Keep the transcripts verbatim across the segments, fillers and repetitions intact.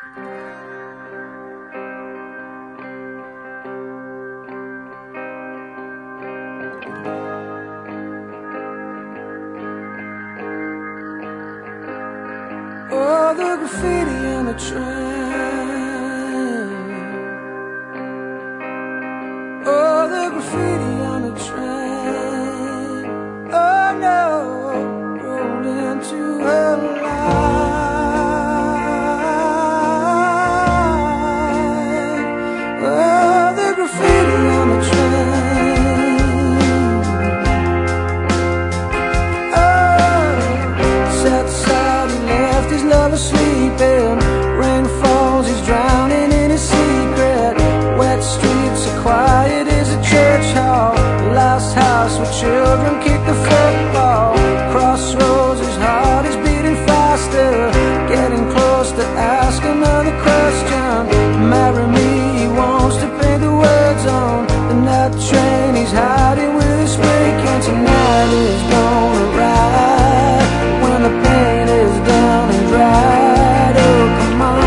Oh, the graffiti on the train. Oh, the graffiti on the train. Oh no, rolled into her life. Oh, the graffiti on the train. Oh, set aside, he left his lover sleeping. Rain falls, he's drowning in his secret. Wet streets are quiet as a church hall. Last house where children kick the football. Crossroads, his heart is beating faster. Getting close to ask another question. Marry me, he wants to paint the words on the night train. He's hiding with his spray can. Tonight is gonna ride when the pain is done and dried. Oh, come on.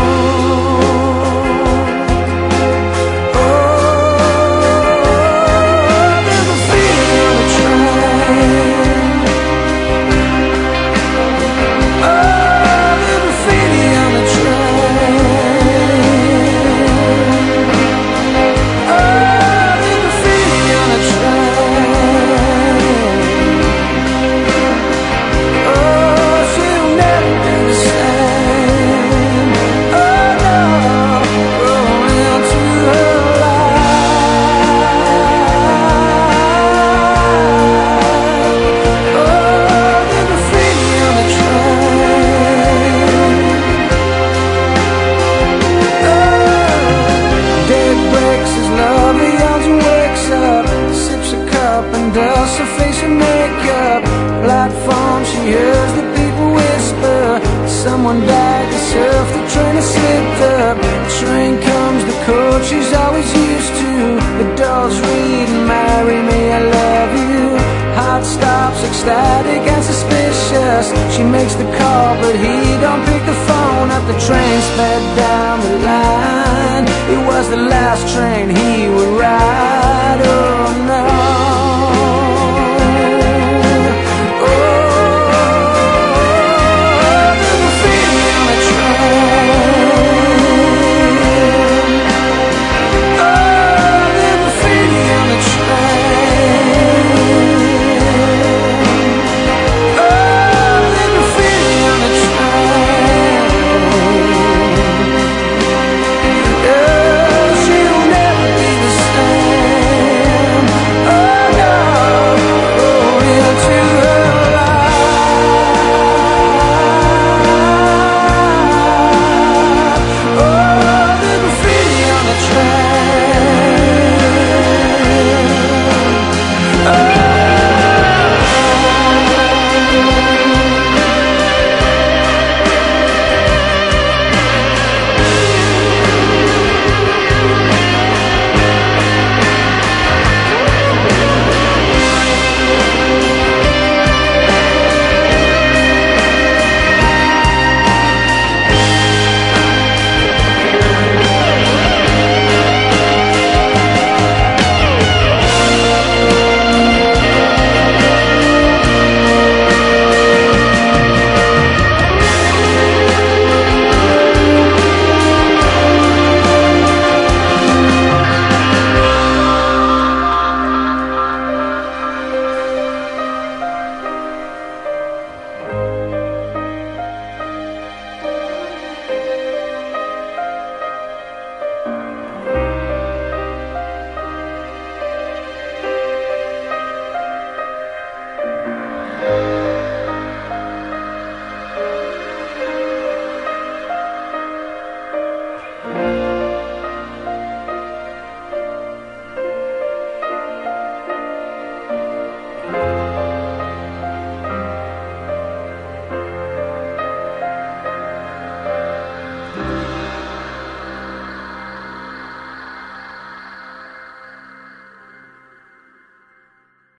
Dust her face and makeup. Platform, she hears the people whisper. Someone died, the surf, the train has slipped up. Train comes, the coach she's always used to. The doors read, marry me, I love you. Heart stops, ecstatic and suspicious. She makes the call, but he don't pick the phone up. The train sped down the line. It was the last train he would ride. Oh,